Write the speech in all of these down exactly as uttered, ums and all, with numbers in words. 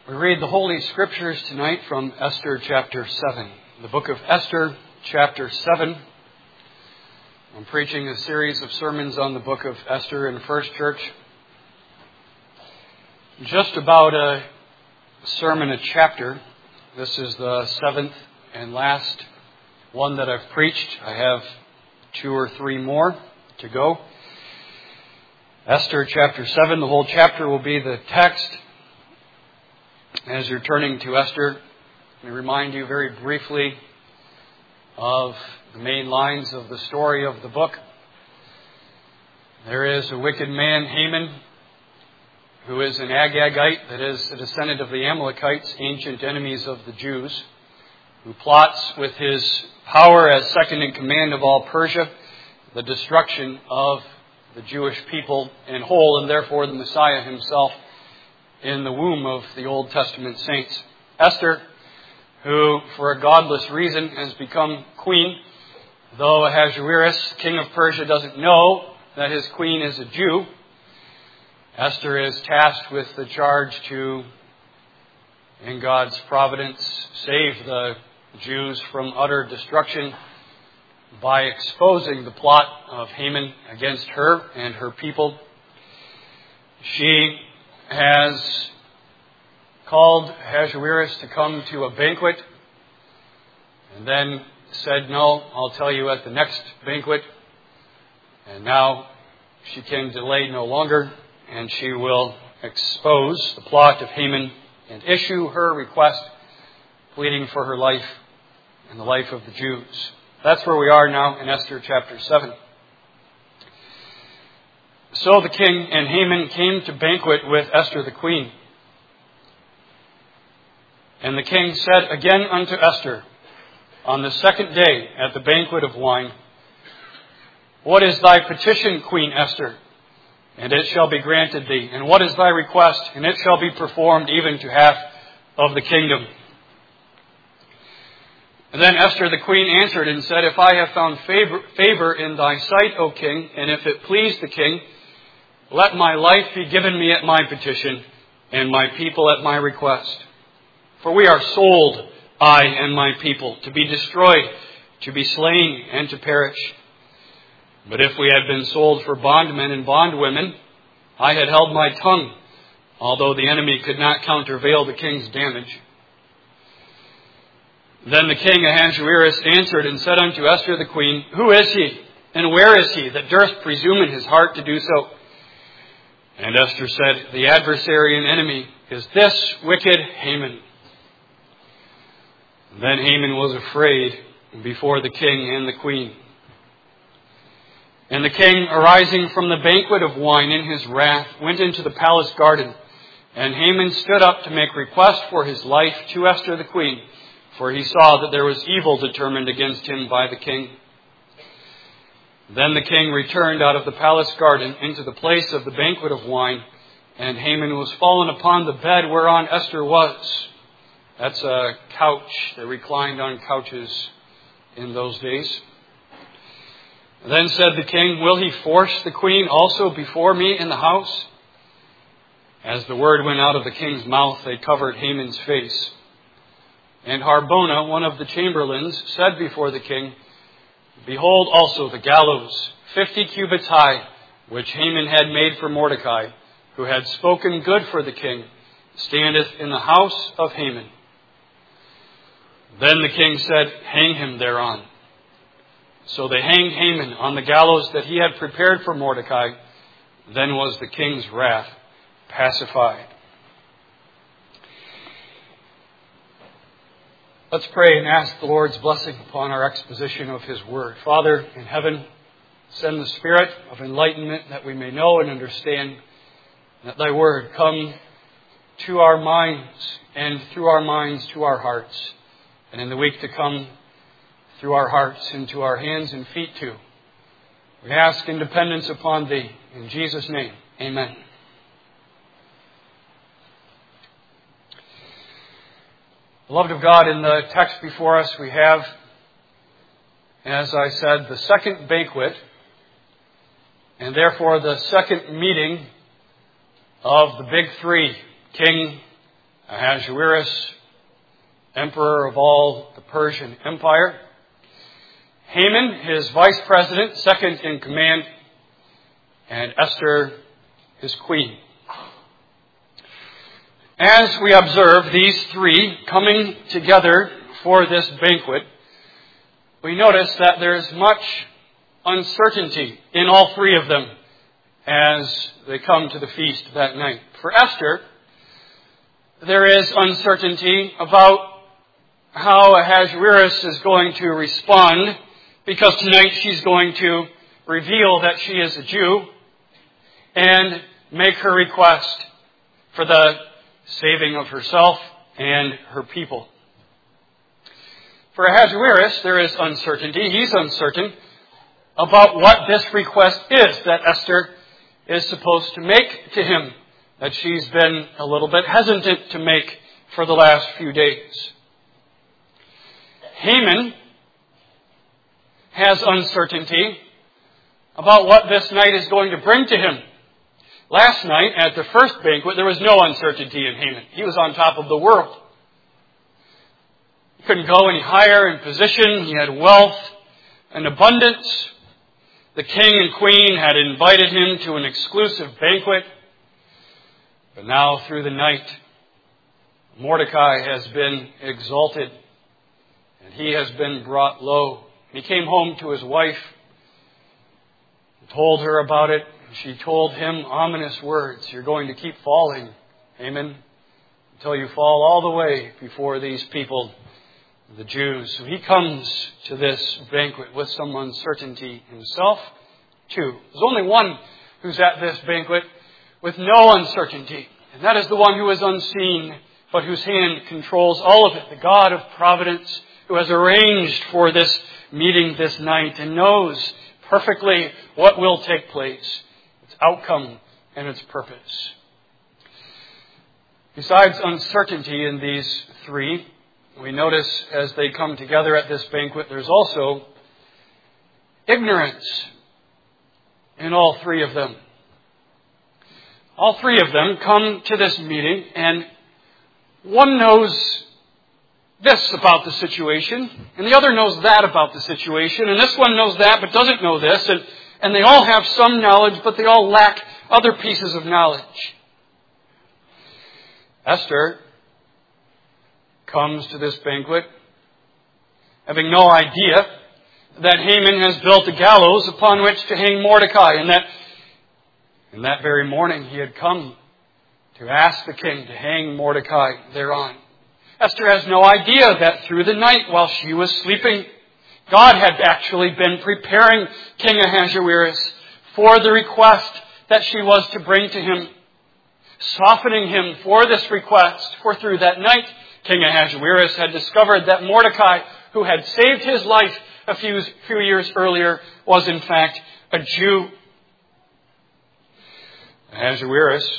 We read the Holy Scriptures tonight from Esther chapter seven. The book of Esther chapter seven. I'm preaching a series of sermons on the book of Esther in First Church. Just about a sermon a chapter. This is the seventh and last one that I've preached. I have two or three more to go. Esther chapter seven, the whole chapter will be the text. As you're turning to Esther, let me remind you very briefly of the main lines of the story of the book. There is a wicked man, Haman, who is an Agagite, that is a descendant of the Amalekites, ancient enemies of the Jews, who plots with his power as second in command of all Persia the destruction of the Jewish people in whole, and therefore the Messiah himself in the womb of the Old Testament saints. Esther, who for a godless reason has become queen, though Ahasuerus, king of Persia, doesn't know that his queen is a Jew. Esther is tasked with the charge to, in God's providence, save the Jews from utter destruction by exposing the plot of Haman against her and her people. She has called Ahasuerus to come to a banquet and then said, "No, I'll tell you at the next banquet." And now she can delay no longer, and she will expose the plot of Haman and issue her request, pleading for her life and the life of the Jews. That's where we are now in Esther chapter seven. So the king and Haman came to banquet with Esther the queen. And the king said again unto Esther, on the second day at the banquet of wine, "What is thy petition, Queen Esther? And it shall be granted thee. And what is thy request? And it shall be performed even to half of the kingdom." And then Esther the queen answered and said, "If I have found favor, favor in thy sight, O king, and if it please the king, let my life be given me at my petition, and my people at my request. For we are sold, I and my people, to be destroyed, to be slain, and to perish. But if we had been sold for bondmen and bondwomen, I had held my tongue, although the enemy could not countervail the king's damage." Then the king Ahasuerus answered and said unto Esther the queen, "Who is he, and where is he that durst presume in his heart to do so?" And Esther said, "The adversary and enemy is this wicked Haman." Then Haman was afraid before the king and the queen. And the king, arising from the banquet of wine in his wrath, went into the palace garden. And Haman stood up to make request for his life to Esther the queen, for he saw that there was evil determined against him by the king. Then the king returned out of the palace garden into the place of the banquet of wine, and Haman was fallen upon the bed whereon Esther was. That's a couch. They reclined on couches in those days. Then said the king, "Will he force the queen also before me in the house?" As the word went out of the king's mouth, they covered Haman's face. And Harbona, one of the chamberlains, said before the king, "Behold also the gallows, fifty cubits high, which Haman had made for Mordecai, who had spoken good for the king, standeth in the house of Haman." Then the king said, "Hang him thereon." So they hanged Haman on the gallows that he had prepared for Mordecai. Then was the king's wrath pacified. Let's pray and ask the Lord's blessing upon our exposition of His Word. Father in heaven, send the Spirit of enlightenment that we may know and understand, that Thy Word come to our minds and through our minds to our hearts, and in the week to come through our hearts into our hands and feet too. We ask in dependence upon Thee. In Jesus' name, amen. Beloved of God, in the text before us we have, as I said, the second banquet, and therefore the second meeting of the big three, king, Ahasuerus, emperor of all the Persian Empire. Haman, his vice president, second in command. And Esther, his queen. As we observe these three coming together for this banquet, we notice that there's much uncertainty in all three of them as they come to the feast that night. For Esther, there is uncertainty about how Ahasuerus is going to respond, because tonight she's going to reveal that she is a Jew and make her request for the saving of herself and her people. For Ahasuerus, there is uncertainty. He's uncertain about what this request is that Esther is supposed to make to him, that she's been a little bit hesitant to make for the last few days. Haman has uncertainty about what this night is going to bring to him. Last night, at the first banquet, there was no uncertainty in Haman. He was on top of the world. He couldn't go any higher in position. He had wealth and abundance. The king and queen had invited him to an exclusive banquet. But now, through the night, Mordecai has been exalted, and he has been brought low. He came home to his wife and told her about it. She told him ominous words. You're going to keep falling, Haman, until you fall all the way before these people, the Jews. So he comes to this banquet with some uncertainty himself, too. There's only one who's at this banquet with no uncertainty, and that is the one who is unseen, but whose hand controls all of it, the God of providence, who has arranged for this meeting this night and knows perfectly what will take place, its outcome and its purpose. Besides uncertainty in these three, we notice as they come together at this banquet, there's also ignorance in all three of them. All three of them come to this meeting, and one knows this about the situation, and the other knows that about the situation, and this one knows that but doesn't know this, and, and they all have some knowledge, but they all lack other pieces of knowledge. Esther comes to this banquet having no idea that Haman has built a gallows upon which to hang Mordecai, and that in that very morning he had come to ask the king to hang Mordecai thereon. Esther has no idea that through the night while she was sleeping, God had actually been preparing King Ahasuerus for the request that she was to bring to him, softening him for this request. For through that night, King Ahasuerus had discovered that Mordecai, who had saved his life a few, few years earlier, was in fact a Jew. Ahasuerus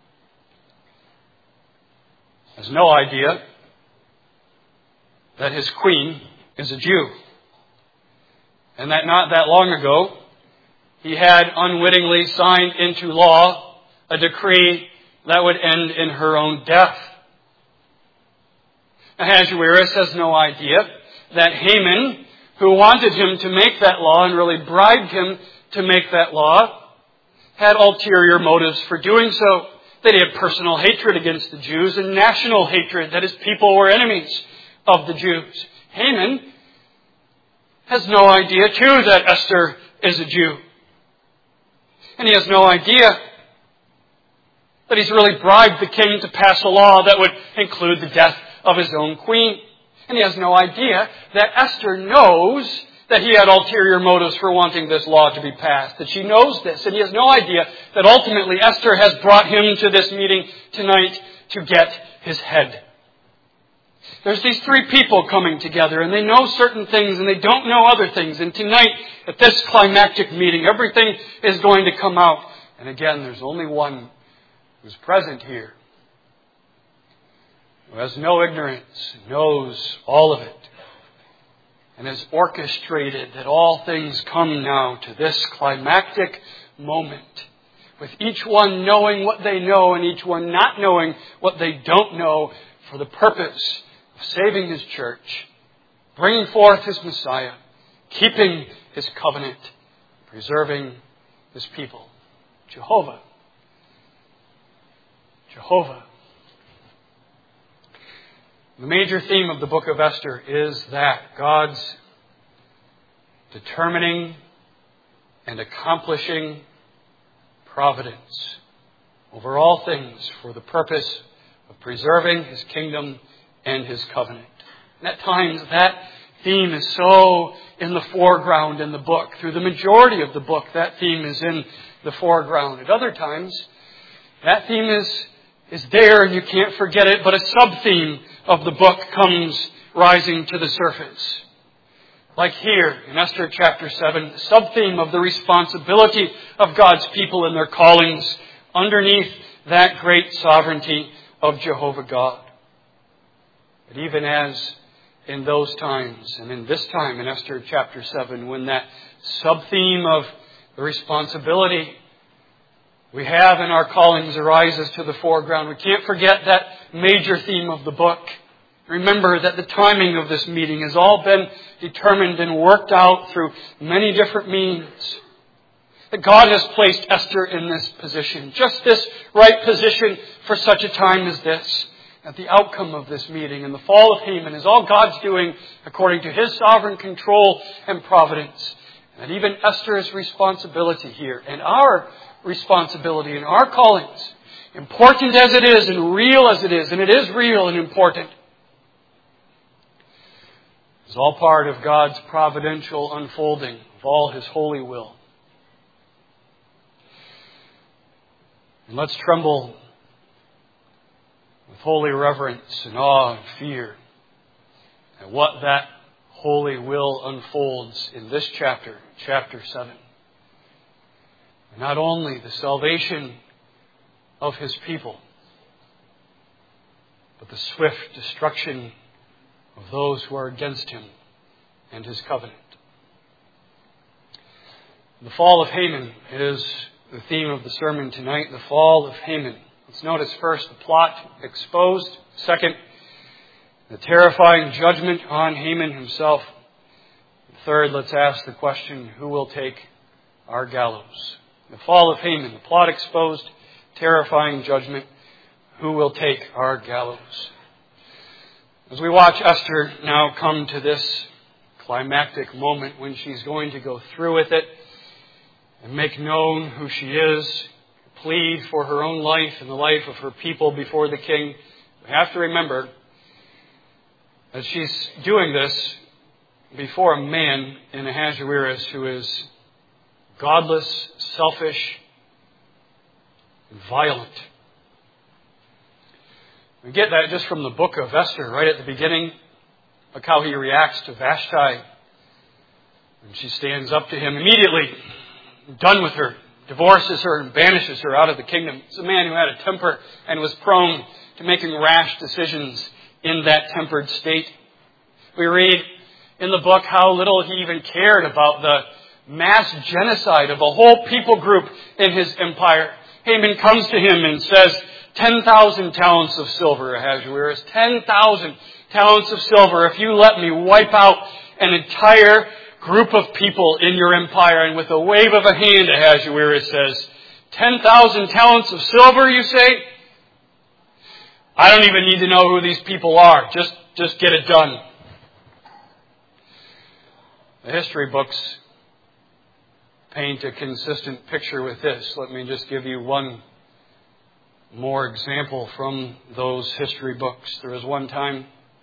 has no idea that his queen is a Jew, and that not that long ago he had unwittingly signed into law a decree that would end in her own death. Ahasuerus has no idea that Haman, who wanted him to make that law and really bribed him to make that law, had ulterior motives for doing so. That he had personal hatred against the Jews and national hatred, that his people were enemies of the Jews. Haman has no idea, too, that Esther is a Jew. And he has no idea that he's really bribed the king to pass a law that would include the death of his own queen. And he has no idea that Esther knows that he had ulterior motives for wanting this law to be passed, that she knows this. And he has no idea that ultimately Esther has brought him to this meeting tonight to get his head. There's these three people coming together, and they know certain things and they don't know other things. And tonight, at this climactic meeting, everything is going to come out. And again, there's only one who's present here, who has no ignorance, knows all of it, and has orchestrated that all things come now to this climactic moment with each one knowing what they know and each one not knowing what they don't know, for the purpose of saving His church, bringing forth His Messiah, keeping His covenant, preserving His people. Jehovah. Jehovah. The major theme of the book of Esther is that God's determining and accomplishing providence over all things for the purpose of preserving His kingdom and His covenant. And at times that theme is so in the foreground in the book. Through the majority of the book, that theme is in the foreground. At other times, that theme is, is there and you can't forget it, but a sub-theme of the book comes rising to the surface. Like here in Esther chapter seven, the sub-theme of the responsibility of God's people and their callings underneath that great sovereignty of Jehovah God. But even as in those times, and in this time in Esther chapter seven, when that sub-theme of the responsibility we have in our callings arises to the foreground, we can't forget that major theme of the book. Remember that the timing of this meeting has all been determined and worked out through many different means. That God has placed Esther in this position, just this right position for such a time as this. That the outcome of this meeting and the fall of Haman is all God's doing according to His sovereign control and providence. And even Esther's responsibility here and our responsibility and our callings, important as it is and real as it is, and it is real and important, is all part of God's providential unfolding of all His holy will. And let's tremble with holy reverence and awe and fear at what that holy will unfolds in this chapter, chapter seven. And not only the salvation of His people, but the swift destruction of those who are against Him and His covenant. The fall of Haman is the theme of the sermon tonight, the fall of Haman. Let's notice first the plot exposed. Second, the terrifying judgment on Haman himself. Third, let's ask the question, who will take our gallows? The fall of Haman, the plot exposed, terrifying judgment, who will take our gallows? As we watch Esther now come to this climactic moment when she's going to go through with it and make known who she is, plead for her own life and the life of her people before the king, we have to remember that she's doing this before a man in Ahasuerus who is godless, selfish, and violent. We get that just from the book of Esther, right at the beginning. Look how he reacts to Vashti. And she stands up to him immediately, done with her, divorces her and banishes her out of the kingdom. It's a man who had a temper and was prone to making rash decisions in that tempered state. We read in the book how little he even cared about the mass genocide of a whole people group in his empire. Haman comes to him and says, ten thousand talents of silver, Ahasuerus, ten thousand talents of silver if you let me wipe out an entire group of people in your empire. And with a wave of a hand, Ahasuerus says, ten thousand talents of silver, you say? I don't even need to know who these people are. Just, just get it done. The history books paint a consistent picture with this. Let me just give you one more example from those history books. There was one time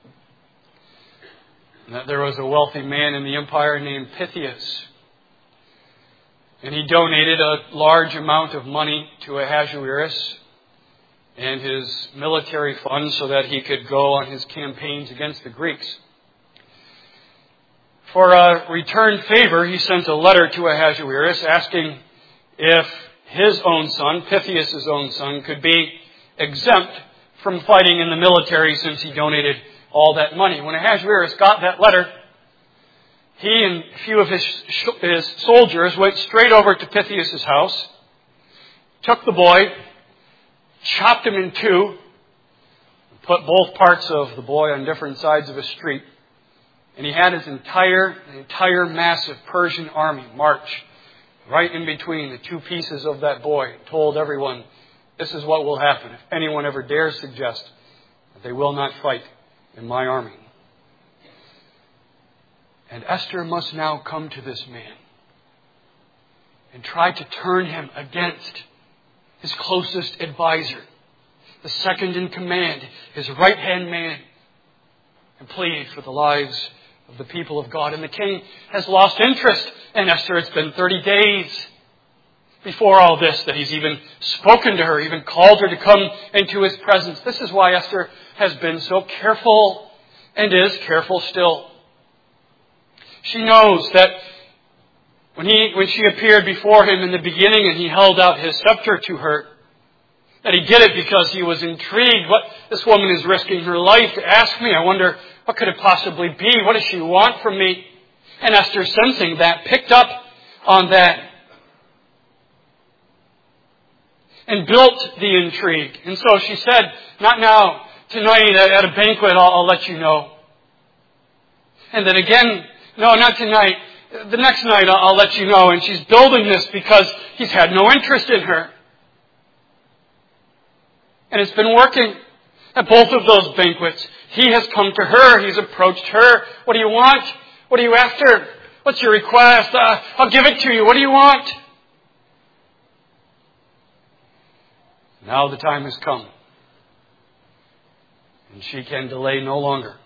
that there was a wealthy man in the empire named Pythias. And he donated a large amount of money to Ahasuerus and his military funds so that he could go on his campaigns against the Greeks. For a return favor, he sent a letter to Ahasuerus asking if his own son, Pythias' own son, could be exempt from fighting in the military since he donated all that money. When Ahasuerus got that letter, he and a few of his, his soldiers went straight over to Pythias' house took the boy, chopped him in two, put both parts of the boy on different sides of a street, and he had his entire, the entire massive Persian army march right in between the two pieces of that boy, and told everyone, this is what will happen if anyone ever dares suggest that they will not fight in my army. And Esther must now come to this man and try to turn him against his closest advisor, the second in command, his right-hand man, and plead for the lives of the people of God. And the king has lost interest in Esther. It's been thirty days before all this that he's even spoken to her, even called her to come into his presence. This is why Esther has been so careful and is careful still. She knows that when he, when she appeared before him in the beginning and he held out his scepter to her, that he did it because he was intrigued. What, this woman is risking her life to ask me. I wonder, what could it possibly be? What does she want from me? And Esther, sensing that, picked up on that and built the intrigue. And so she said, not now, tonight at a banquet, I'll, I'll let you know. And then again, no, not tonight. The next night I'll, I'll let you know. And she's building this because he's had no interest in her. And it's been working. At both of those banquets, he has come to her. He's approached her. What do you want? What are you after? What's your request? Uh, I'll give it to you. What do you want? Now the time has come. And she can delay no longer.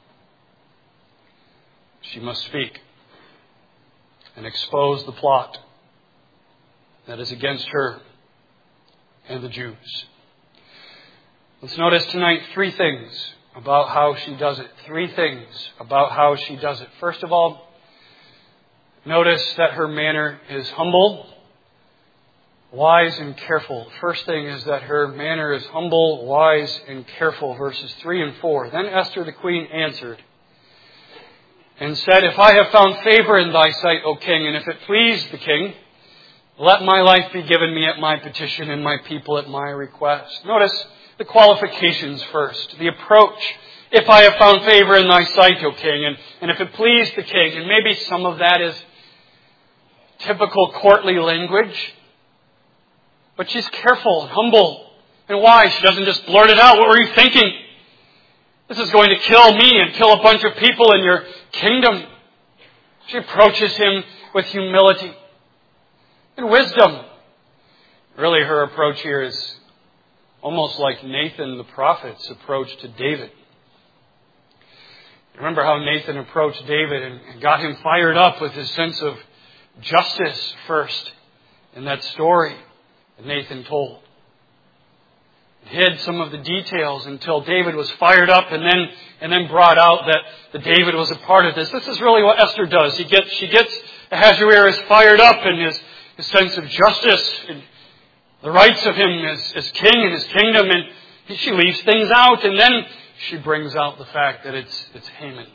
She must speak and expose the plot that is against her and the Jews. Let's notice tonight three things about how she does it. Three things about how she does it. First of all, notice that her manner is humble, wise, and careful. First thing is that her manner is humble, wise, and careful. Verses three and four. Then Esther the queen answered and said, if I have found favor in thy sight, O king, and if it please the king, let my life be given me at my petition and my people at my request. Notice the qualifications first. The approach. If I have found favor in thy sight, O king, and, and if it please the king. And maybe some of that is typical courtly language. But she's careful and humble. And why? She doesn't just blurt it out. What were you thinking? This is going to kill me and kill a bunch of people in your kingdom. She approaches him with humility and wisdom. Really, her approach here is almost like Nathan the prophet's approach to David. Remember how Nathan approached David and got him fired up with his sense of justice first in that story that Nathan told. Hid some of the details until David was fired up and then and then brought out that, that David was a part of this. This is really what Esther does. He gets, she gets Ahasuerus fired up in his, his sense of justice and the rights of him as, as king in his kingdom, and she leaves things out, and then she brings out the fact that it's, it's Haman.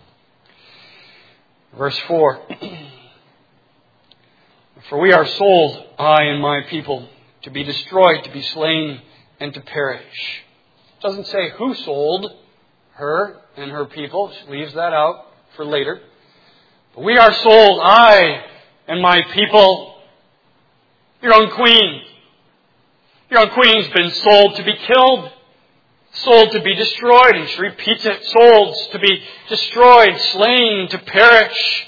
Verse four. For we are sold, I and my people, to be destroyed, to be slain, and to perish. It doesn't say who sold her and her people. She leaves that out for later. But we are sold, I and my people. Your own queen. Your own queen's been sold to be killed. Sold to be destroyed. And she repeats it. Sold to be destroyed, slain, to perish.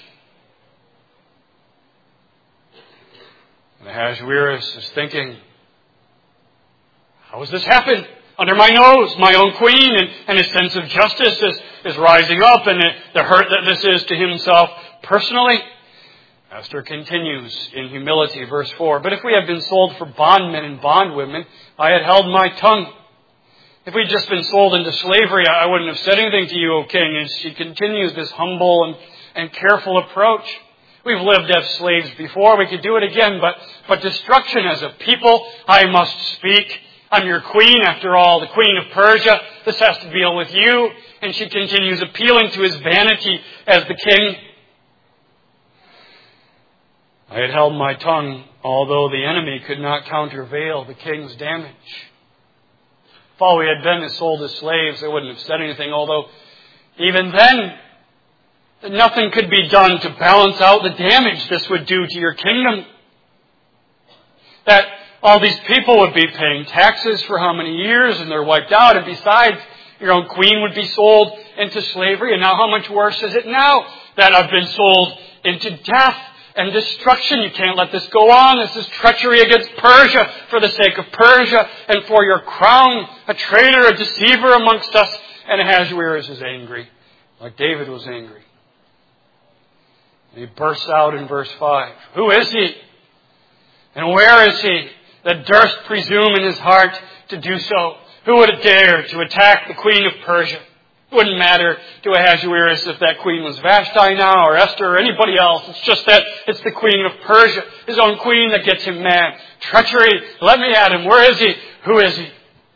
And Ahasuerus is thinking, how has this happened? Under my nose, my own queen, and, and his sense of justice is, is rising up, and the, the hurt that this is to himself personally. Esther continues in humility, verse four. But if we had been sold for bondmen and bondwomen, I had held my tongue. If we'd just been sold into slavery, I wouldn't have said anything to you, O king. And she continues this humble and, and careful approach. We've lived as slaves before. We could do it again, but, but destruction as a people, I must speak. I'm your queen, after all, the queen of Persia. This has to deal with you. And she continues appealing to his vanity as the king. I had held my tongue, although the enemy could not countervail the king's damage. If all we had been is sold as slaves, I wouldn't have said anything, although even then, nothing could be done to balance out the damage this would do to your kingdom. That all these people would be paying taxes for how many years, and they're wiped out, and besides, your own queen would be sold into slavery, and now how much worse is it now that I've been sold into death and destruction? You can't let this go on. This is treachery against Persia for the sake of Persia and for your crown, a traitor, a deceiver amongst us. And Ahasuerus is angry, like David was angry. And he bursts out in verse five. Who is he? And where is he that durst presume in his heart to do so? Who would dare to attack the queen of Persia? It wouldn't matter to Ahasuerus if that queen was Vashti now or Esther or anybody else. It's just that it's the queen of Persia, his own queen, that gets him mad. Treachery, let me at him. Where is he? Who is he?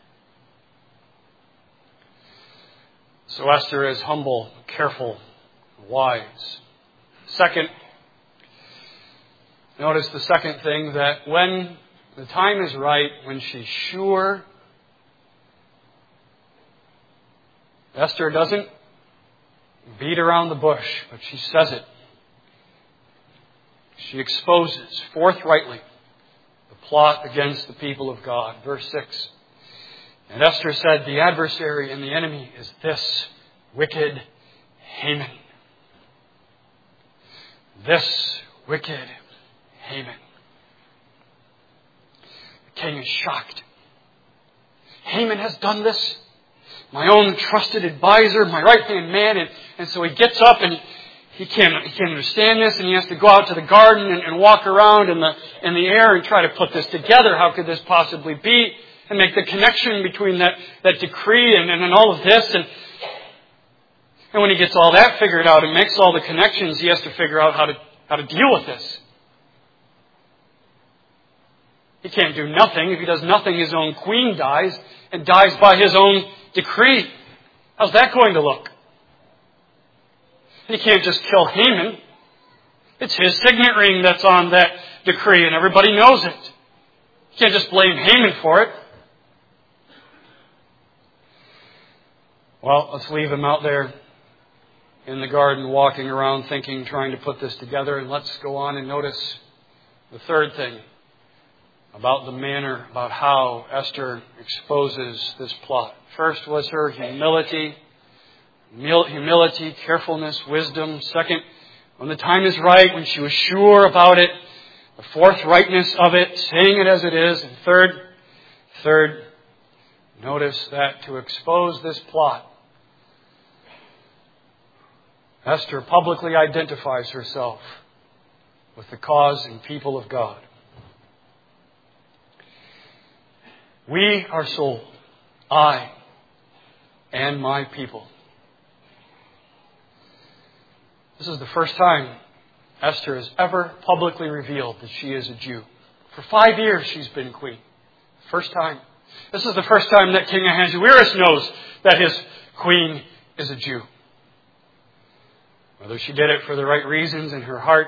So Esther is humble, careful, wise. Second, notice the second thing, that when the time is right, when she's sure, Esther doesn't beat around the bush, but she says it. She exposes forthrightly the plot against the people of God. Verse six. And Esther said, the adversary and the enemy is this wicked Haman. This wicked Haman. The king is shocked. Haman has done this. My own trusted advisor, my right-hand man. And, and so he gets up and he, he, can't, he can't understand this. And he has to go out to the garden and, and walk around in the, in the air and try to put this together. How could this possibly be? And make the connection between that, that decree and, and, and all of this. And, and when he gets all that figured out and makes all the connections, he has to figure out how to, how to deal with this. He can't do nothing. If he does nothing, his own queen dies and dies by his own decree. How's that going to look? He can't just kill Haman. It's his signet ring that's on that decree, and everybody knows it. You can't just blame Haman for it. Well, let's leave him out there in the garden, walking around, thinking, trying to put this together, and let's go on and notice the third thing about the manner, about how Esther exposes this plot. First was her humility, humility, carefulness, wisdom. Second, when the time is right, when she was sure about it, the forthrightness of it, saying it as it is. And third, third, notice that to expose this plot, Esther publicly identifies herself with the cause and people of God. We are sold, I and my people. This is the first time Esther has ever publicly revealed that she is a Jew. For five years she's been queen. First time. This is the first time that King Ahasuerus knows that his queen is a Jew. Whether she did it for the right reasons in her heart,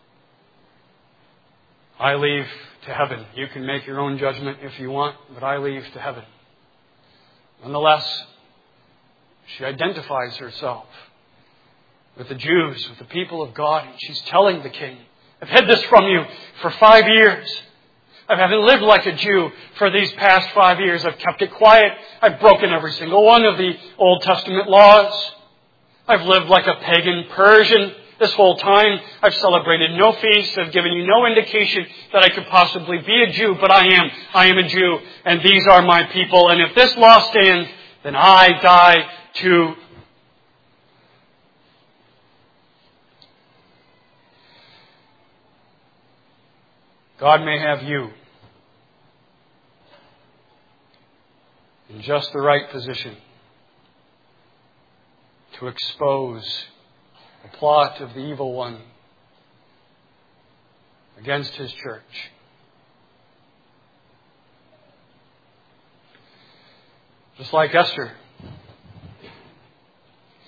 I leave to heaven. You can make your own judgment if you want, but I leave to heaven. Nonetheless, she identifies herself with the Jews, with the people of God, and she's telling the king, I've hid this from you for five years. I haven't lived like a Jew for these past five years. I've kept it quiet. I've broken every single one of the Old Testament laws. I've lived like a pagan Persian this whole time. I've celebrated no feasts. I've given you no indication that I could possibly be a Jew, but I am. I am a Jew, and these are my people. And if this law stands, then I die too. God may have you in just the right position to expose the plot of the evil one against his church. Just like Esther.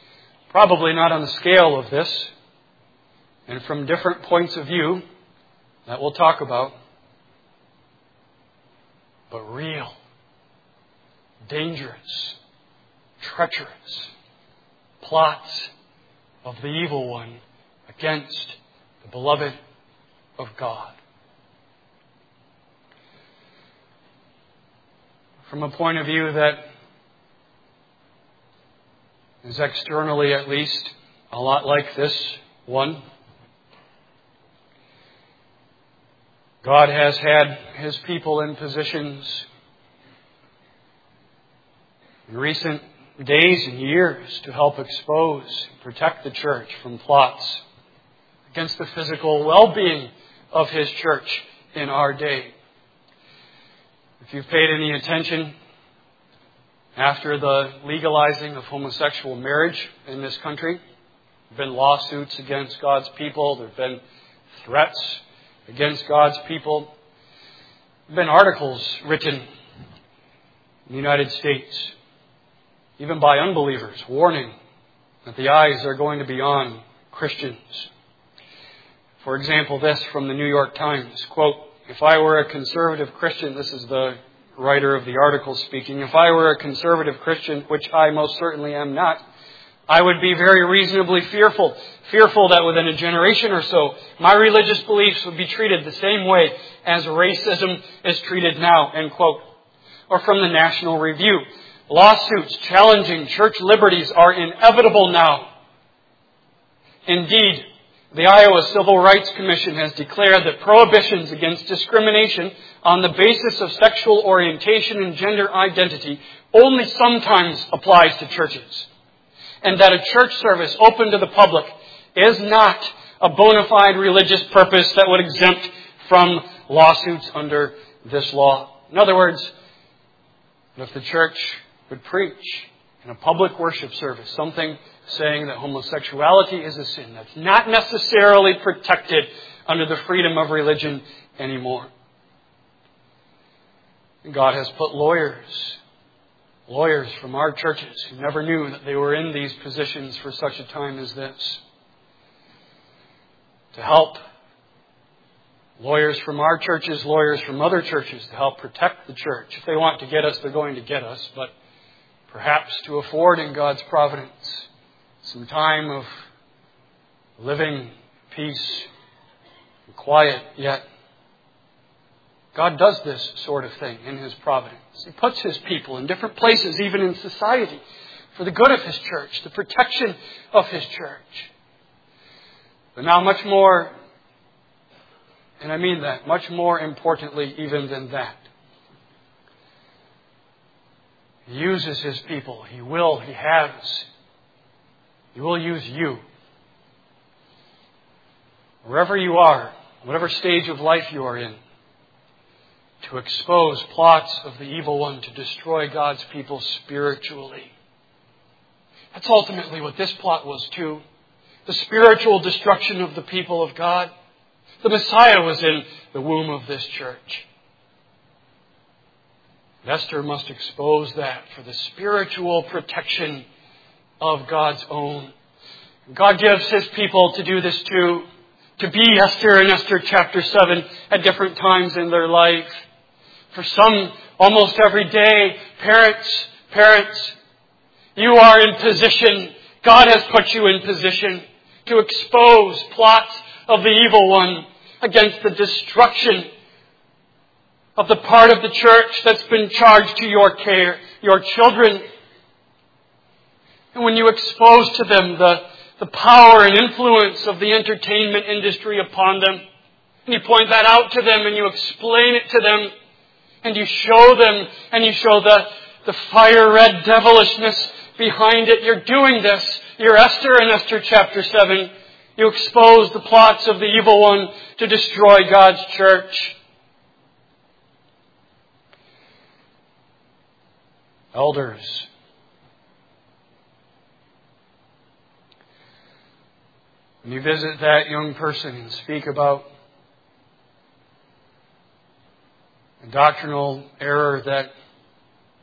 Probably not on the scale of this, and from different points of view, that we'll talk about, but real, dangerous, treacherous plots of the evil one against the beloved of God. From a point of view that is externally at least a lot like this one, God has had His people in positions in recent days and years to help expose and protect the church from plots against the physical well-being of His church in our day. If you've paid any attention, after the legalizing of homosexual marriage in this country, there have been lawsuits against God's people. There have been threats against God's people. There have been articles written in the United States, even by unbelievers, warning that the eyes are going to be on Christians. For example, this from the New York Times, quote, "If I were a conservative Christian," this is the writer of the article speaking, "if I were a conservative Christian, which I most certainly am not, I would be very reasonably fearful, fearful that within a generation or so, my religious beliefs would be treated the same way as racism is treated now," end quote. Or from the National Review, "Lawsuits challenging church liberties are inevitable now. Indeed, the Iowa Civil Rights Commission has declared that prohibitions against discrimination on the basis of sexual orientation and gender identity only sometimes applies to churches, and that a church service open to the public is not a bona fide religious purpose that would exempt from lawsuits under this law." In other words, if the church would preach in a public worship service something saying that homosexuality is a sin that's not necessarily protected under the freedom of religion anymore. And God has put lawyers, lawyers from our churches who never knew that they were in these positions for such a time as this, to help. Lawyers from our churches, lawyers from other churches to help protect the church. If they want to get us, they're going to get us, but perhaps to afford in God's providence some time of living peace and quiet, yet God does this sort of thing in His providence. He puts His people in different places, even in society, for the good of His church, the protection of His church. But now much more, and I mean that, much more importantly even than that, He uses His people. He will, He has. He will use you. Wherever you are, whatever stage of life you are in, to expose plots of the evil one to destroy God's people spiritually. That's ultimately what this plot was too. The spiritual destruction of the people of God. The Messiah was in the womb of this church. Esther must expose that for the spiritual protection of God's own. God gives His people to do this too. To be Esther in Esther chapter seven at different times in their life. For some, almost every day, parents, parents, you are in position. God has put you in position to expose plots of the evil one against the destruction of the part of the church that's been charged to your care, your children. And when you expose to them the, the power and influence of the entertainment industry upon them, and you point that out to them and you explain it to them, and you show them and you show the, the fire-red devilishness behind it, you're doing this. You're Esther in Esther chapter seven. You expose the plots of the evil one to destroy God's church. Elders, when you visit that young person and speak about a doctrinal error that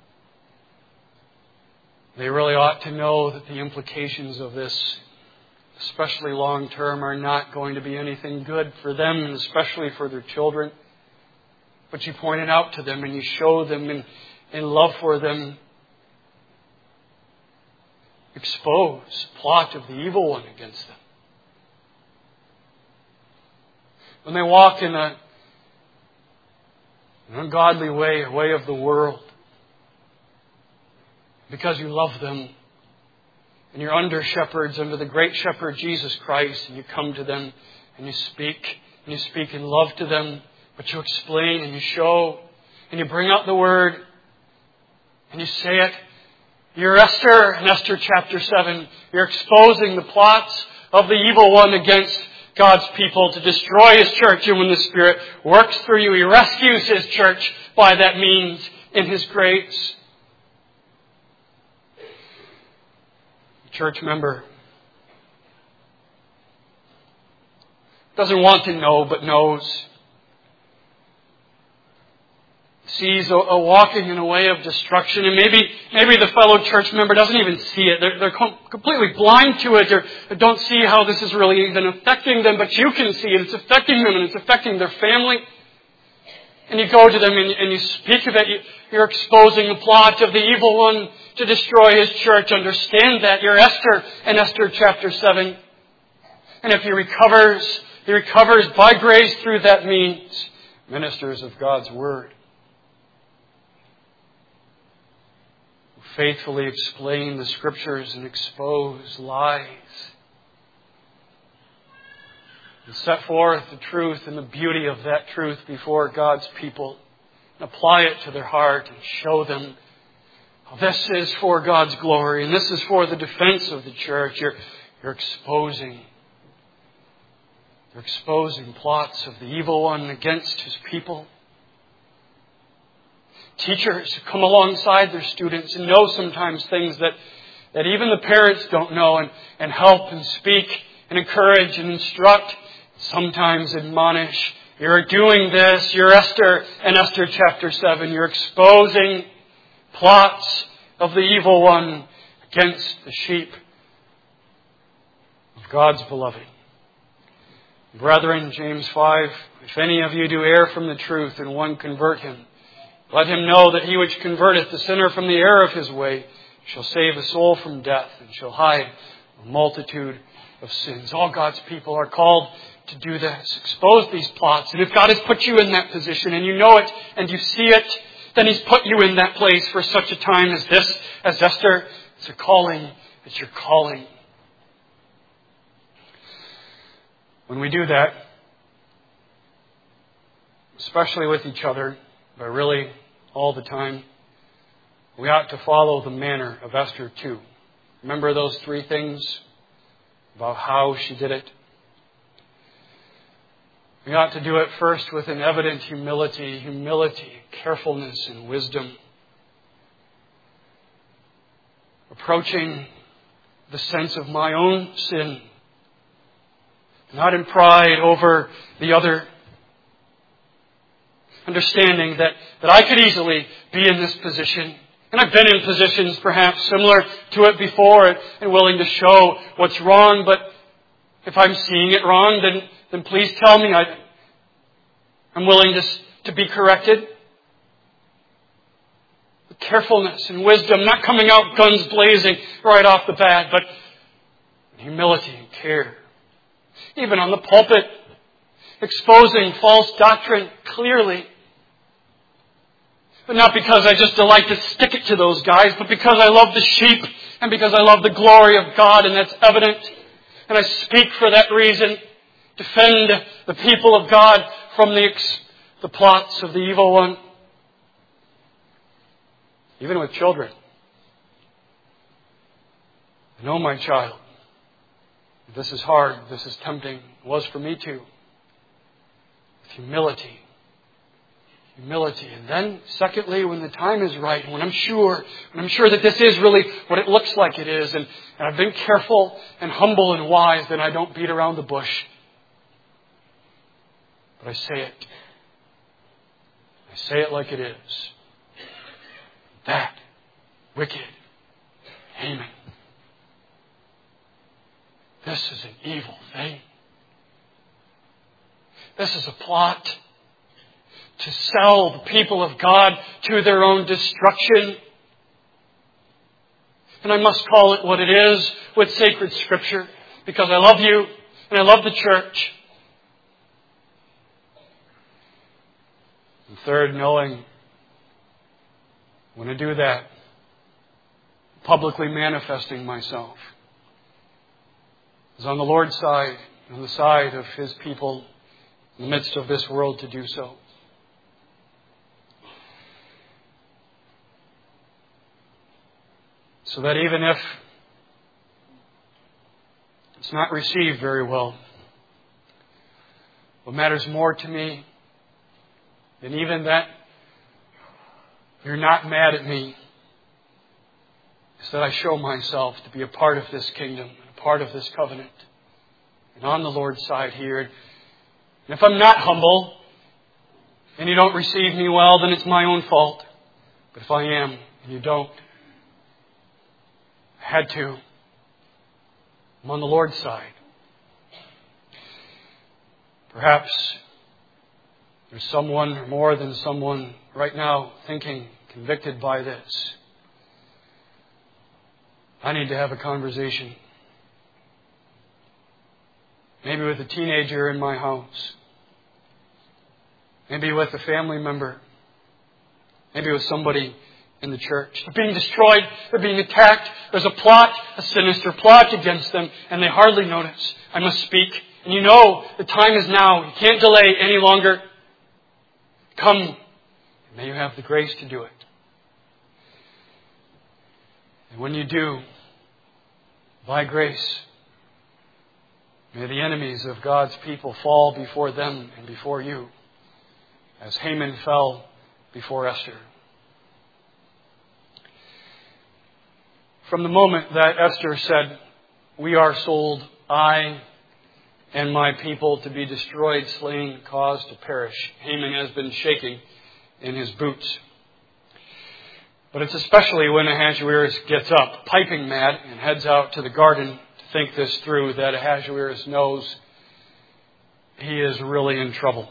they really ought to know that the implications of this especially long term, are not going to be anything good for them, and especially for their children. But you point it out to them and you show them in, in love for them. Expose the plot of the evil one against them. When they walk in a, an ungodly way, a way of the world, because you love them, and you're under shepherds, under the great shepherd Jesus Christ, and you come to them and you speak, and you speak in love to them, but you explain and you show, and you bring out the word, and you say it. You're Esther in Esther chapter seven. You're exposing the plots of the evil one against God's people to destroy His church. And when the Spirit works through you, He rescues His church by that means in His grace. Church member doesn't want to know but knows. Sees a, a walking in a way of destruction, and maybe maybe the fellow church member doesn't even see it. They're, they're com- completely blind to it. They're, they don't see how this is really even affecting them, but you can see it. It's affecting them, and it's affecting their family. And you go to them and, and you speak of it. You, you're exposing the plot of the evil one to destroy His church. Understand that. You're Esther in Esther chapter seven. And if he recovers, he recovers by grace through that means. Ministers of God's Word, faithfully explain the Scriptures and expose lies. And set forth the truth and the beauty of that truth before God's people. And apply it to their heart and show them, oh, this is for God's glory and this is for the defense of the church. You're, you're exposing. You're exposing plots of the evil one against His people. Teachers who come alongside their students and know sometimes things that, that even the parents don't know, and, and help and speak and encourage and instruct, sometimes admonish. You're doing this. You're Esther in Esther chapter seven. You're exposing plots of the evil one against the sheep of God's beloved. Brethren, James five, if any of you do err from the truth and one convert him, let him know that he which converteth the sinner from the error of his way shall save a soul from death and shall hide a multitude of sins. All God's people are called to do this. Expose these plots. And if God has put you in that position and you know it and you see it, then He's put you in that place for such a time as this, as Esther. It's a calling. It's your calling. When we do that, especially with each other, but really all the time, we ought to follow the manner of Esther too. Remember those three things about how she did it? We ought to do it first with an evident humility, humility, carefulness, and wisdom. Approaching the sense of my own sin, not in pride over the other. Understanding that, that I could easily be in this position. And I've been in positions perhaps similar to it before and, and willing to show what's wrong. But if I'm seeing it wrong, then, then please tell me. I, I'm willing to, to be corrected. With carefulness and wisdom, not coming out guns blazing right off the bat, but humility and care. Even on the pulpit, exposing false doctrine clearly. But not because I just delight to stick it to those guys, but because I love the sheep and because I love the glory of God, and that's evident. And I speak for that reason. Defend the people of God from the, the plots of the evil one. Even with children. I know, my child, this is hard, this is tempting. It was for me too. With humility. Humility. And then, secondly, when the time is right, when I'm sure, when I'm sure that this is really what it looks like it is, and, and I've been careful and humble and wise, then I don't beat around the bush. But I say it. I say it like it is. That wicked Haman. This this is an evil thing. This is a plot to sell the people of God to their own destruction. And I must call it what it is with sacred Scripture, because I love you and I love the church. And third, knowing when I do that, publicly manifesting myself is on the Lord's side, on the side of His people in the midst of this world to do so. So that even if it's not received very well, what matters more to me than even that you're not mad at me is that I show myself to be a part of this kingdom, a part of this covenant, and on the Lord's side here. And if I'm not humble and you don't receive me well, then it's my own fault. But if I am and you don't, I had to. I'm on the Lord's side. Perhaps there's someone or more than someone right now thinking, convicted by this. I need to have a conversation. Maybe with a teenager in my house. Maybe with a family member. Maybe with somebody in the church. They're being destroyed. They're being attacked. There's a plot, a sinister plot against them, and they hardly notice. I must speak. And you know the time is now. You can't delay any longer. Come. May you have the grace to do it. And when you do, by grace, may the enemies of God's people fall before them and before you, as Haman fell before Esther. From the moment that Esther said, "We are sold, I and my people, to be destroyed, slain, caused to perish," Haman has been shaking in his boots. But it's especially when Ahasuerus gets up, piping mad, and heads out to the garden to think this through, that Ahasuerus knows he is really in trouble.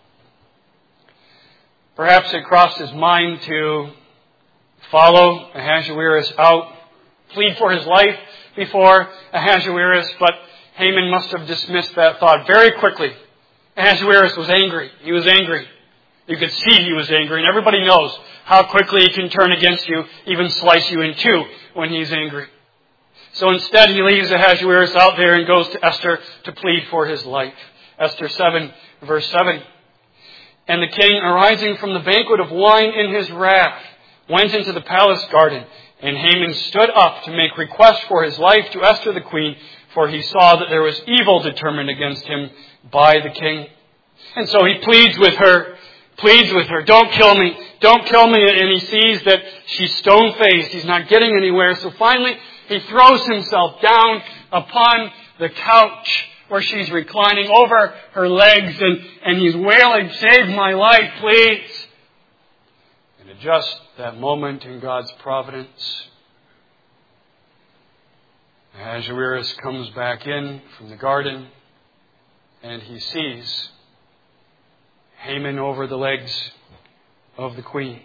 Perhaps it crossed his mind to follow Ahasuerus out, plead for his life before Ahasuerus, but Haman must have dismissed that thought very quickly. Ahasuerus was angry. He was angry. You could see he was angry, and everybody knows how quickly he can turn against you, even slice you in two when he's angry. So instead he leaves Ahasuerus out there and goes to Esther to plead for his life. Esther seven, verse seven. And the king, arising from the banquet of wine in his wrath, went into the palace garden, and Haman stood up to make request for his life to Esther the queen, for he saw that there was evil determined against him by the king. And so he pleads with her, pleads with her, "Don't kill me, don't kill me." And he sees that she's stone-faced. He's not getting anywhere. So finally, he throws himself down upon the couch where she's reclining over her legs, and, and he's wailing, "Save my life, please." And at just that moment in God's providence, Ahasuerus comes back in from the garden, and he sees Haman over the legs of the queen.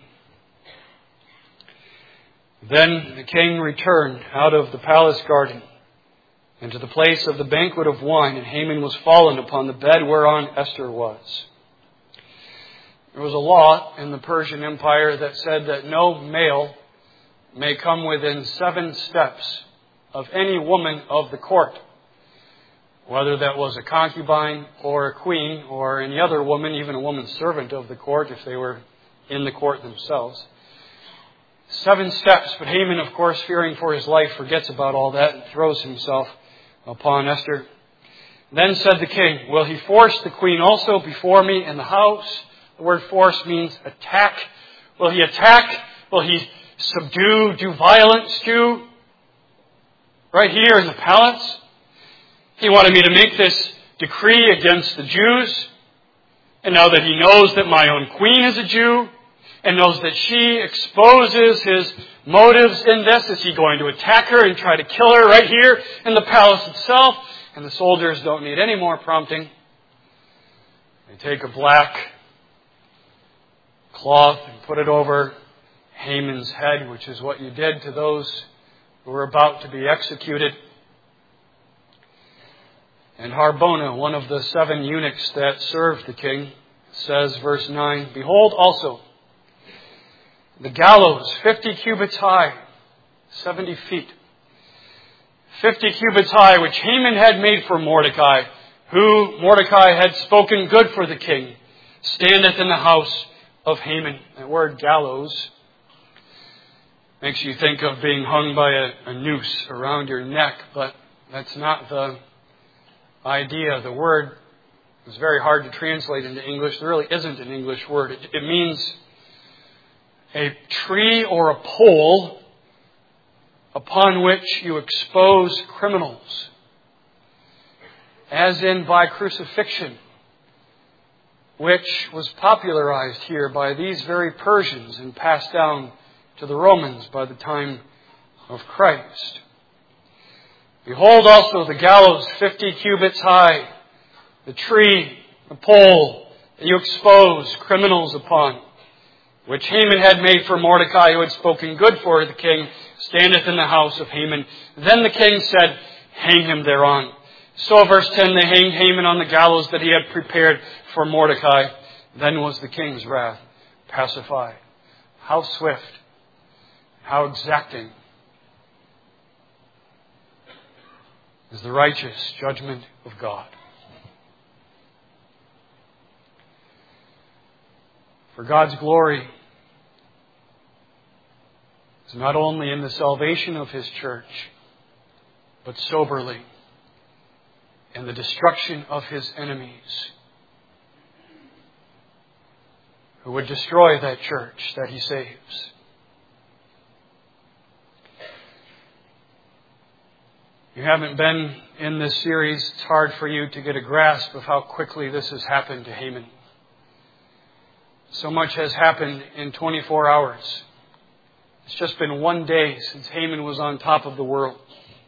Then the king returned out of the palace garden into the place of the banquet of wine, and Haman was fallen upon the bed whereon Esther was. There was a law in the Persian Empire that said that no male may come within seven steps of any woman of the court, whether that was a concubine or a queen or any other woman, even a woman servant of the court if they were in the court themselves. Seven steps, but Haman, of course, fearing for his life, forgets about all that and throws himself upon Esther. Then said the king, "Will he force the queen also before me in the house?" The word force means attack. Will he attack? Will he subdue, do violence to? Right here in the palace? He wanted me to make this decree against the Jews. And now that he knows that my own queen is a Jew, and knows that she exposes his motives in this, is he going to attack her and try to kill her right here in the palace itself? And the soldiers don't need any more prompting. They take a black cloth and put it over Haman's head, which is what you did to those who were about to be executed. And Harbona, one of the seven eunuchs that served the king, says, verse nine, "Behold also the gallows, fifty cubits high, seventy feet, fifty cubits high, which Haman had made for Mordecai, who Mordecai had spoken good for the king, standeth in the house of Haman." That word gallows makes you think of being hung by a, a noose around your neck, but that's not the idea. The word is very hard to translate into English. There really isn't an English word. It, it means a tree or a pole upon which you expose criminals, as in by crucifixion, which was popularized here by these very Persians and passed down to the Romans by the time of Christ. "Behold also the gallows fifty cubits high, the tree, the pole that you expose criminals upon, which Haman had made for Mordecai, who had spoken good for the king, standeth in the house of Haman. Then the king said, Hang him thereon. So, verse ten, they hanged Haman on the gallows that he had prepared for Mordecai. Then was the king's wrath pacified." How swift, how exacting is the righteous judgment of God. For God's glory is not only in the salvation of His church, but soberly in the destruction of His enemies, who would destroy that church that He saves. You haven't been in this series, it's hard for you to get a grasp of how quickly this has happened to Haman. So much has happened in twenty-four hours. It's just been one day since Haman was on top of the world.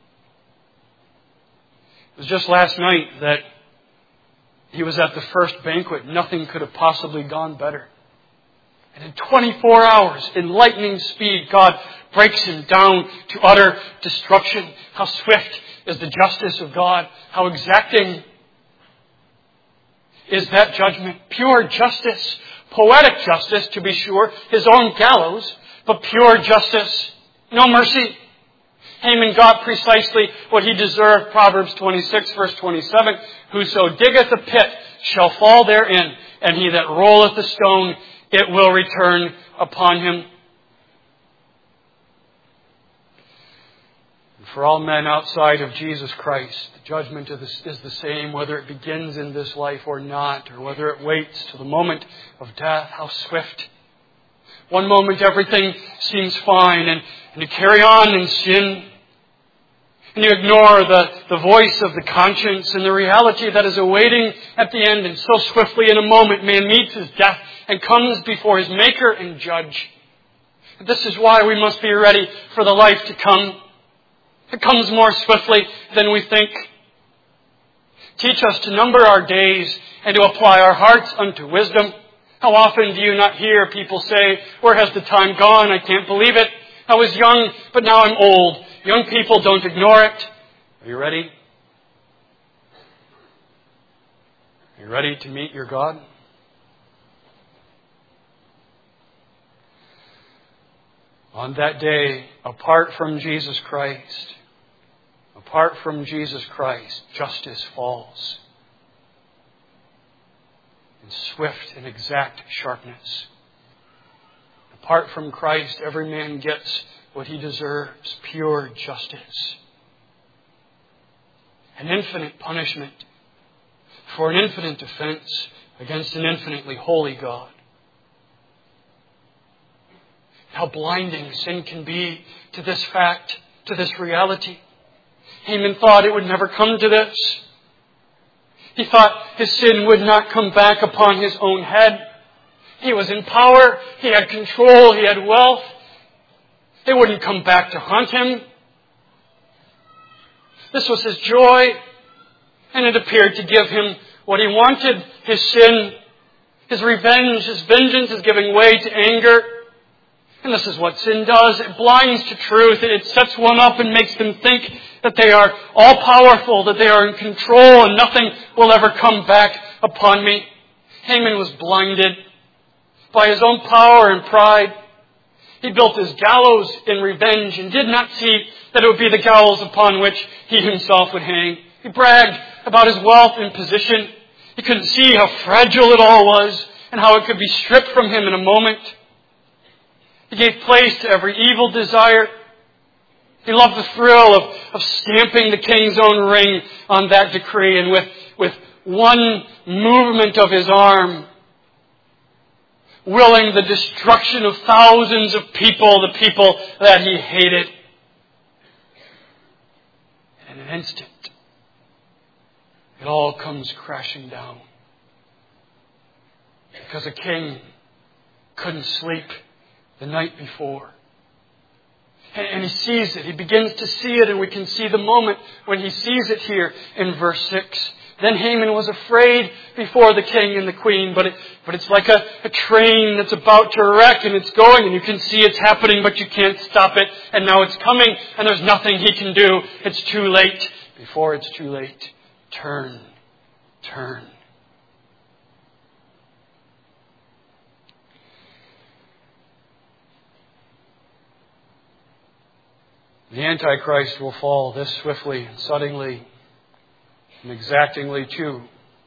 It was just last night that he was at the first banquet. Nothing could have possibly gone better. And in twenty-four hours, in lightning speed, God breaks him down to utter destruction. How swift is the justice of God. How exacting is that judgment. Pure justice. Poetic justice, to be sure. His own gallows. But pure justice. No mercy. Haman got precisely what he deserved. Proverbs twenty-six, verse twenty-seven. "Whoso diggeth a pit shall fall therein, and he that rolleth a stone, it will return upon him." And for all men outside of Jesus Christ, the judgment is the same, whether it begins in this life or not, or whether it waits to the moment of death. How swift. One moment everything seems fine, and, and you carry on in sin. And you ignore the, the voice of the conscience and the reality that is awaiting at the end. And so swiftly in a moment man meets his death and comes before his Maker and Judge. This is why we must be ready for the life to come. It comes more swiftly than we think. Teach us to number our days and to apply our hearts unto wisdom. How often do you not hear people say, "Where has the time gone? I can't believe it. I was young, but now I'm old." Young people, don't ignore it. Are you ready? Are you ready to meet your God? On that day, apart from Jesus Christ, apart from Jesus Christ, justice falls in swift and exact sharpness. Apart from Christ, every man gets what he deserves, pure justice. An infinite punishment for an infinite offense against an infinitely holy God. How blinding sin can be to this fact, to this reality. Haman thought it would never come to this. He thought his sin would not come back upon his own head. He was in power, he had control, he had wealth. It wouldn't come back to haunt him. This was his joy. And it appeared to give him what he wanted, his sin, his revenge, his vengeance is giving way to anger. And this is what sin does. It blinds to truth. It sets one up and makes them think that they are all-powerful, that they are in control, and nothing will ever come back upon me. Haman was blinded by his own power and pride. He built his gallows in revenge and did not see that it would be the gallows upon which he himself would hang. He bragged about his wealth and position. He couldn't see how fragile it all was and how it could be stripped from him in a moment. He gave place to every evil desire. He loved the thrill of, of stamping the king's own ring on that decree, and with, with one movement of his arm, willing the destruction of thousands of people, the people that he hated. In an instant, it all comes crashing down. Because a king couldn't sleep the night before. And he sees it. He begins to see it, and we can see the moment when he sees it here in verse six. Then Haman was afraid before the king and the queen, but it, but it's like a, a train that's about to wreck, and it's going, and you can see it's happening, but you can't stop it. And now it's coming, and there's nothing he can do. It's too late. Before it's too late, turn, turn. The Antichrist will fall this swiftly and suddenly and exactingly too.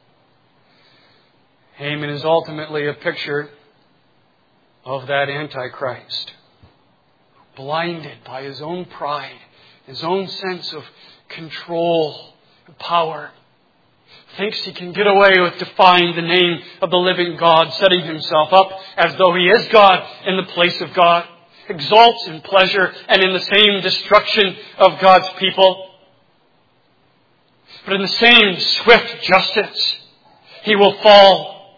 Haman is ultimately a picture of that Antichrist, blinded by his own pride, his own sense of control and power, thinks he can get away with defying the name of the living God, setting himself up as though he is God in the place of God, exalts in pleasure and in the same destruction of God's people. But in the same swift justice, he will fall.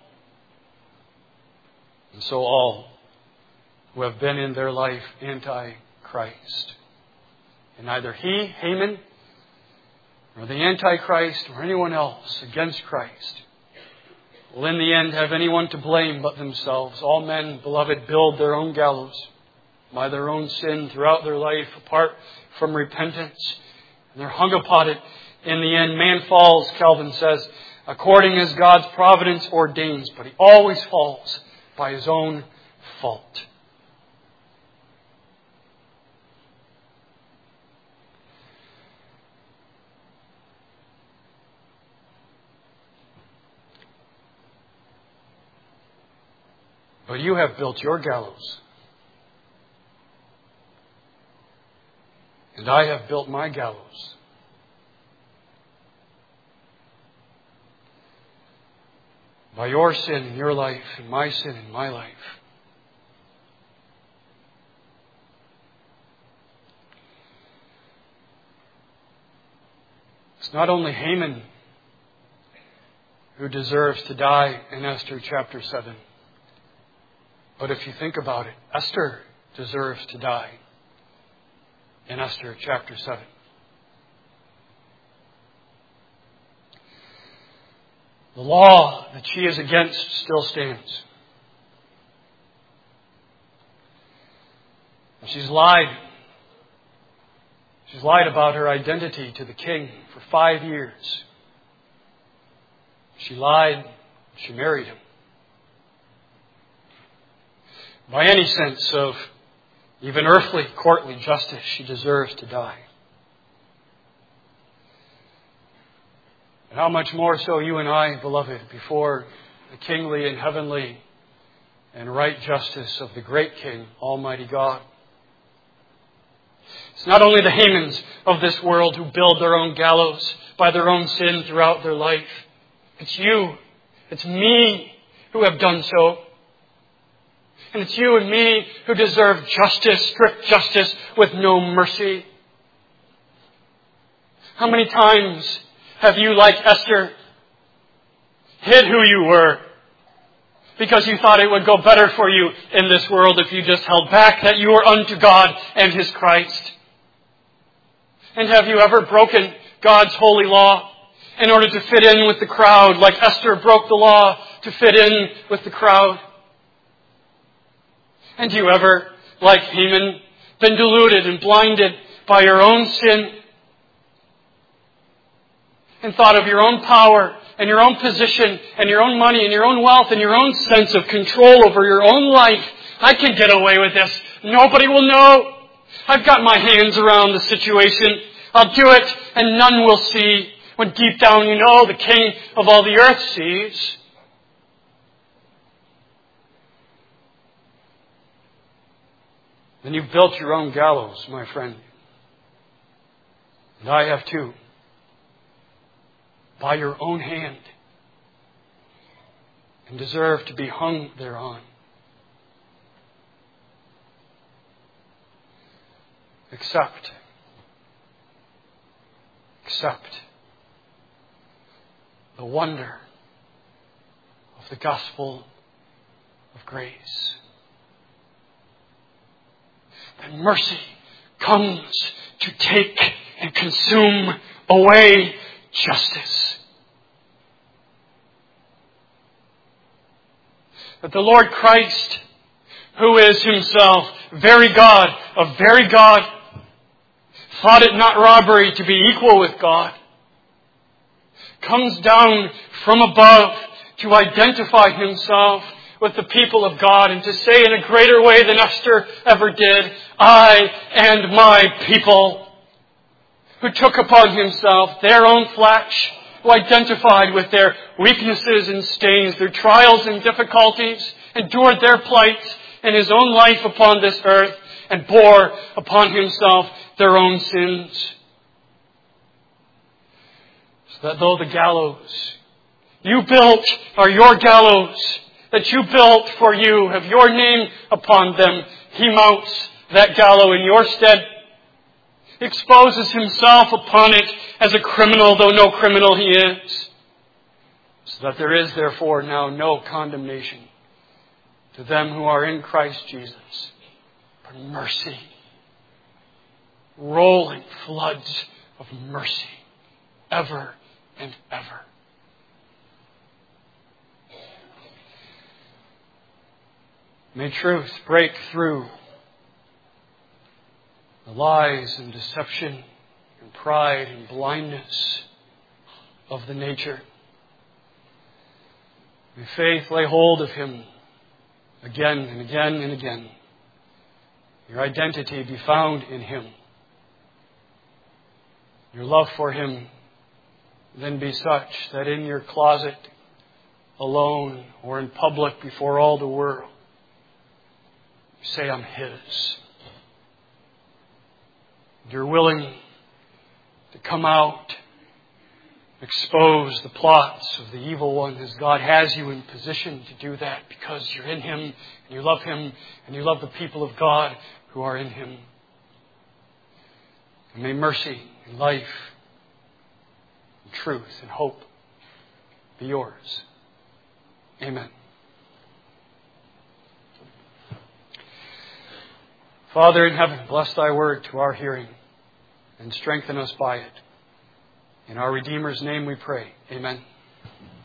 And so all who have been in their life anti-Christ, and neither he, Haman, or the Antichrist, or anyone else against Christ, will in the end have anyone to blame but themselves. All men, beloved, build their own gallows by their own sin throughout their life, apart from repentance. And they're hung upon it. In the end, man falls, Calvin says, according as God's providence ordains, but he always falls by his own fault. But you have built your gallows, and I have built my gallows. By your sin in your life and my sin in my life. It's not only Haman who deserves to die in Esther chapter seven. But if you think about it, Esther deserves to die in Esther chapter seven. The law that she is against still stands. And she's lied. She's lied about her identity to the king for five years. She lied. She married him. By any sense of even earthly, courtly justice, she deserves to die. And how much more so you and I, beloved, before the kingly and heavenly and right justice of the great King, Almighty God. It's not only the Hamans of this world who build their own gallows by their own sin throughout their life. It's you. It's me who have done so. And it's you and me who deserve justice, strict justice with no mercy. How many times have you, like Esther, hid who you were because you thought it would go better for you in this world if you just held back that you were unto God and His Christ? And have you ever broken God's holy law in order to fit in with the crowd, like Esther broke the law to fit in with the crowd? And you ever, like Haman, been deluded and blinded by your own sin and thought of your own power and your own position and your own money and your own wealth and your own sense of control over your own life? I can get away with this. Nobody will know. I've got my hands around the situation. I'll do it and none will see. When deep down you know the King of all the earth sees. Then you've built your own gallows, my friend. And I have too. By your own hand. And deserve to be hung thereon. Accept. Accept the wonder of the gospel of grace. And mercy comes to take and consume away justice. That the Lord Christ, who is himself very God, of very God, thought it not robbery to be equal with God, comes down from above to identify himself with the people of God and to say in a greater way than Esther ever did, I and my people, who took upon himself their own flesh, who identified with their weaknesses and stains, their trials and difficulties, endured their plights in his own life upon this earth, and bore upon himself their own sins. So that though the gallows you built are your gallows, that you built for you, have your name upon them, he mounts that gallows in your stead, exposes himself upon it as a criminal, though no criminal he is, so that there is therefore now no condemnation to them who are in Christ Jesus, but mercy, rolling floods of mercy, ever and ever. May truth break through the lies and deception and pride and blindness of the nature. May faith lay hold of him again and again and again. Your identity be found in him. Your love for him then be such that in your closet, alone or in public before all the world, you say, I'm his. You're willing to come out, expose the plots of the evil one, as God has you in position to do that because you're in him and you love him and you love the people of God who are in him. And may mercy and life and truth and hope be yours. Amen. Father in heaven, bless thy word to our hearing and strengthen us by it. In our Redeemer's name we pray. Amen.